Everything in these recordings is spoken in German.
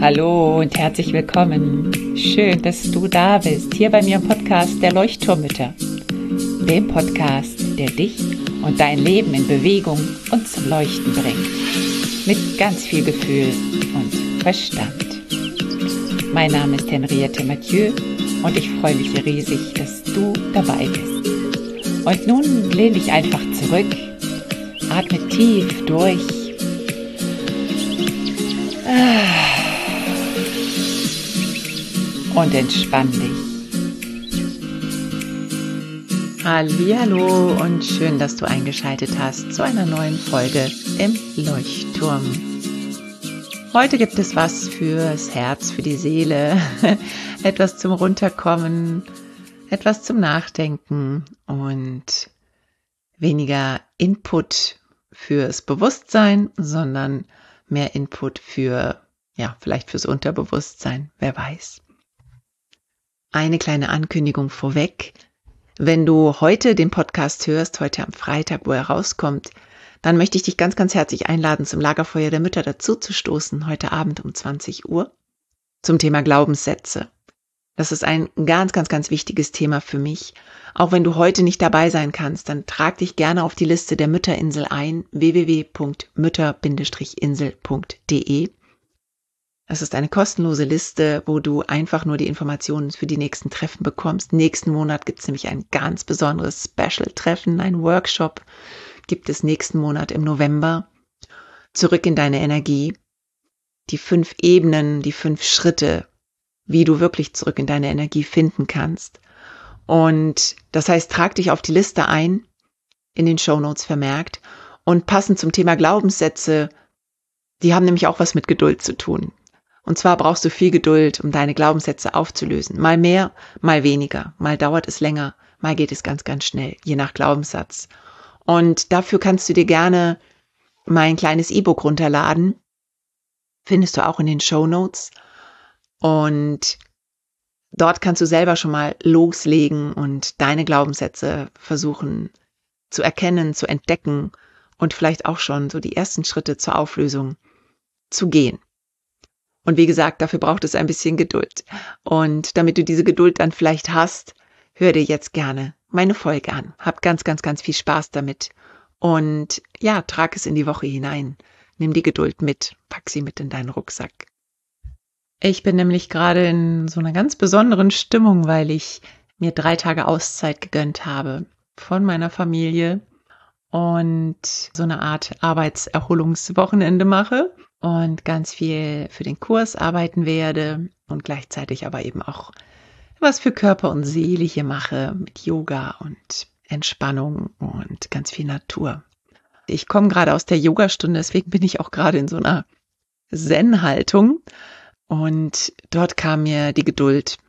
Hallo und herzlich willkommen. Schön, dass du da bist, hier bei mir im Podcast der Leuchtturmmütter. Dem Podcast, der dich und dein Leben in Bewegung und zum Leuchten bringt. Mit ganz viel Gefühl und Verstand. Mein Name ist Henriette Mathieu und ich freue mich riesig, dass du dabei bist. Und nun lehn dich einfach zurück, atme tief durch. Und entspann dich. Hallihallo und schön, dass du eingeschaltet hast zu einer neuen Folge im Leuchtturm. Heute gibt es was fürs Herz, für die Seele, etwas zum Runterkommen, etwas zum Nachdenken und weniger Input fürs Bewusstsein, sondern mehr Input vielleicht fürs Unterbewusstsein, wer weiß. Eine kleine Ankündigung vorweg. Wenn du heute den Podcast hörst, heute am Freitag, wo er rauskommt, dann möchte ich dich ganz, ganz herzlich einladen, zum Lagerfeuer der Mütter dazu zu stoßen, heute Abend um 20 Uhr, zum Thema Glaubenssätze. Das ist ein ganz, ganz, ganz wichtiges Thema für mich. Auch wenn du heute nicht dabei sein kannst, dann trag dich gerne auf die Liste der Mütterinsel ein, www.mütter-insel.de. Es ist eine kostenlose Liste, wo du einfach nur die Informationen für die nächsten Treffen bekommst. Nächsten Monat gibt es nämlich ein ganz besonderes Special-Treffen, ein Workshop gibt es nächsten Monat im November. Zurück in deine Energie. Die 5 Ebenen, die 5 Schritte, wie du wirklich zurück in deine Energie finden kannst. Und das heißt, trag dich auf die Liste ein, in den Shownotes vermerkt. Und passend zum Thema Glaubenssätze, die haben nämlich auch was mit Geduld zu tun. Und zwar brauchst du viel Geduld, um deine Glaubenssätze aufzulösen. Mal mehr, mal weniger. Mal dauert es länger, mal geht es ganz, ganz schnell, je nach Glaubenssatz. Und dafür kannst du dir gerne mein kleines E-Book runterladen. Findest du auch in den Shownotes. Und dort kannst du selber schon mal loslegen und deine Glaubenssätze versuchen zu erkennen, zu entdecken und vielleicht auch schon so die ersten Schritte zur Auflösung zu gehen. Und wie gesagt, dafür braucht es ein bisschen Geduld. Und damit du diese Geduld dann vielleicht hast, hör dir jetzt gerne meine Folge an. Hab ganz, ganz, ganz viel Spaß damit. Und ja, trag es in die Woche hinein. Nimm die Geduld mit, pack sie mit in deinen Rucksack. Ich bin nämlich gerade in so einer ganz besonderen Stimmung, weil ich mir 3 Tage Auszeit gegönnt habe von meiner Familie und so eine Art Arbeitserholungswochenende mache. Und ganz viel für den Kurs arbeiten werde und gleichzeitig aber eben auch was für Körper und Seele hier mache mit Yoga und Entspannung und ganz viel Natur. Ich komme gerade aus der Yogastunde, deswegen bin ich auch gerade in so einer Zen-Haltung und dort kam mir die Geduld.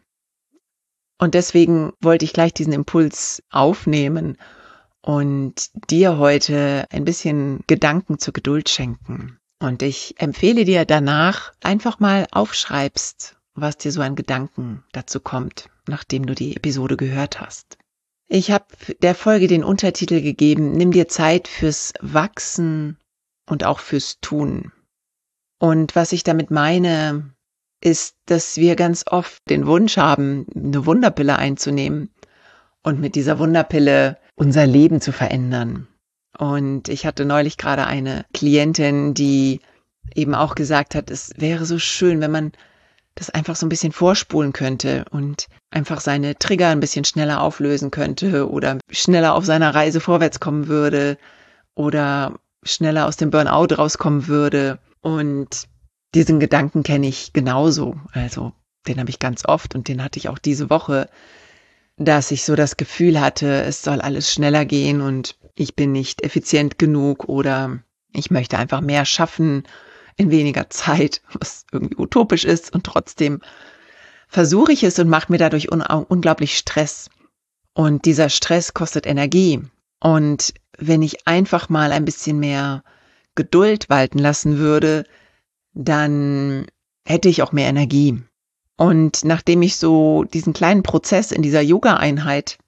Und deswegen wollte ich gleich diesen Impuls aufnehmen und dir heute ein bisschen Gedanken zur Geduld schenken. Und ich empfehle dir danach einfach mal aufschreibst, was dir so an Gedanken dazu kommt, nachdem du die Episode gehört hast. Ich habe der Folge den Untertitel gegeben, nimm dir Zeit fürs Wachsen und auch fürs Tun. Und was ich damit meine, ist, dass wir ganz oft den Wunsch haben, eine Wunderpille einzunehmen und mit dieser Wunderpille unser Leben zu verändern. Und ich hatte neulich gerade eine Klientin, die eben auch gesagt hat, es wäre so schön, wenn man das einfach so ein bisschen vorspulen könnte und einfach seine Trigger ein bisschen schneller auflösen könnte oder schneller auf seiner Reise vorwärts kommen würde oder schneller aus dem Burnout rauskommen würde. Und diesen Gedanken kenne ich genauso. Also den habe ich ganz oft und den hatte ich auch diese Woche, dass ich so das Gefühl hatte, es soll alles schneller gehen und ich bin nicht effizient genug oder ich möchte einfach mehr schaffen in weniger Zeit, was irgendwie utopisch ist und trotzdem versuche ich es und mache mir dadurch unglaublich Stress. Und dieser Stress kostet Energie. Und wenn ich einfach mal ein bisschen mehr Geduld walten lassen würde, dann hätte ich auch mehr Energie. Und nachdem ich so diesen kleinen Prozess in dieser Yoga-Einheit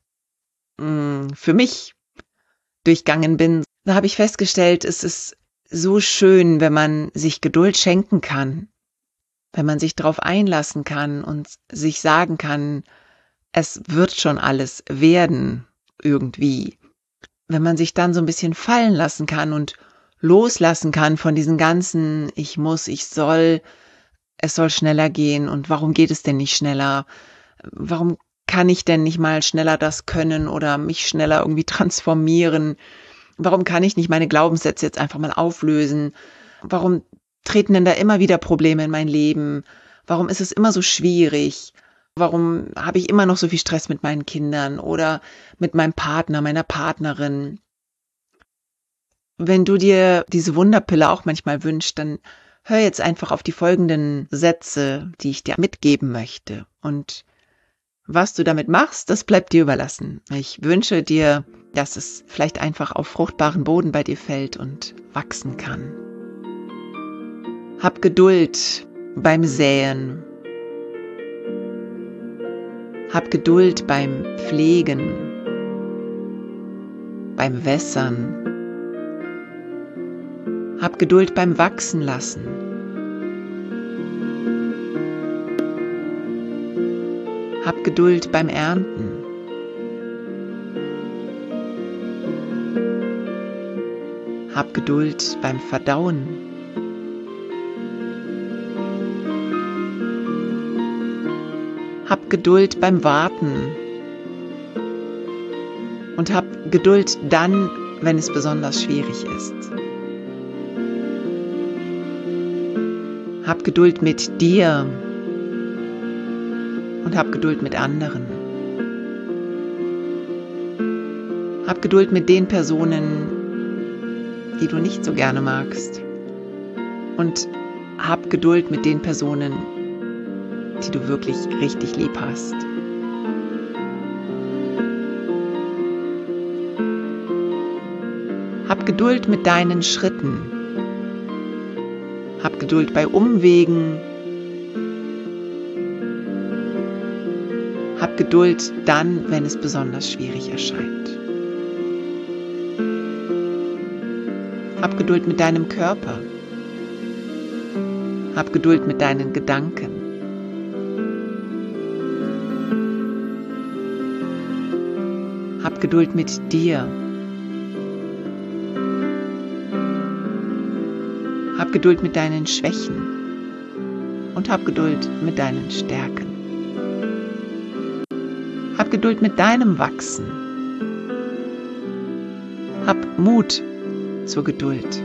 für mich durchgangen bin, da habe ich festgestellt, es ist so schön, wenn man sich Geduld schenken kann wenn man sich darauf einlassen kann und sich sagen kann, es wird schon alles werden, irgendwie. Wenn man sich dann so ein bisschen fallen lassen kann und loslassen kann von diesen ganzen ich muss, ich soll, es soll schneller gehen und warum geht es denn nicht schneller? Warum kann ich denn nicht mal schneller das können oder mich schneller irgendwie transformieren? Warum kann ich nicht meine Glaubenssätze jetzt einfach mal auflösen? Warum treten denn da immer wieder Probleme in mein Leben? Warum ist es immer so schwierig? Warum habe ich immer noch so viel Stress mit meinen Kindern oder mit meinem Partner, meiner Partnerin? Wenn du dir diese Wunderpille auch manchmal wünschst, dann hör jetzt einfach auf die folgenden Sätze, die ich dir mitgeben möchte. Und was du damit machst, das bleibt dir überlassen. Ich wünsche dir, dass es vielleicht einfach auf fruchtbaren Boden bei dir fällt und wachsen kann. Hab Geduld beim Säen. Hab Geduld beim Pflegen, beim Wässern. Hab Geduld beim Wachsen lassen. Hab Geduld beim Ernten. Hab Geduld beim Verdauen. Hab Geduld beim Warten. Und hab Geduld dann, wenn es besonders schwierig ist. Hab Geduld mit dir und hab Geduld mit anderen. Hab Geduld mit den Personen, die du nicht so gerne magst. Und hab Geduld mit den Personen, die du wirklich richtig lieb hast. Hab Geduld mit deinen Schritten. Hab Geduld bei Umwegen. Hab Geduld dann, wenn es besonders schwierig erscheint. Hab Geduld mit deinem Körper. Hab Geduld mit deinen Gedanken. Hab Geduld mit dir. Hab Geduld mit deinen Schwächen und hab Geduld mit deinen Stärken. Hab Geduld mit deinem Wachsen. Hab Mut zur Geduld.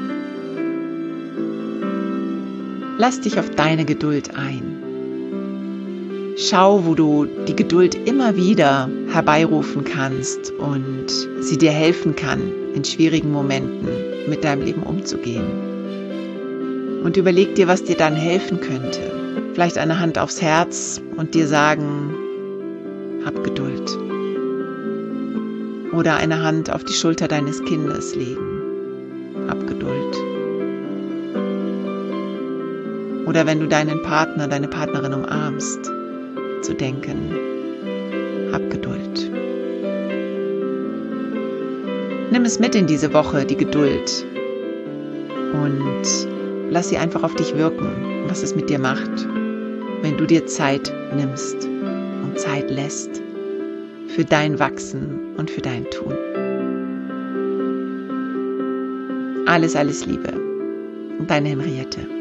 Lass dich auf deine Geduld ein. Schau, wo du die Geduld immer wieder herbeirufen kannst und sie dir helfen kann, in schwierigen Momenten mit deinem Leben umzugehen. Und überleg dir, was dir dann helfen könnte. Vielleicht eine Hand aufs Herz und dir sagen, hab Geduld. Oder eine Hand auf die Schulter deines Kindes legen. Hab Geduld. Oder wenn du deinen Partner, deine Partnerin umarmst, zu denken, hab Geduld. Nimm es mit in diese Woche, die Geduld. Und lass sie einfach auf dich wirken, was es mit dir macht, wenn du dir Zeit nimmst und Zeit lässt für dein Wachsen und für dein Tun. Alles, alles Liebe. Deine Henriette.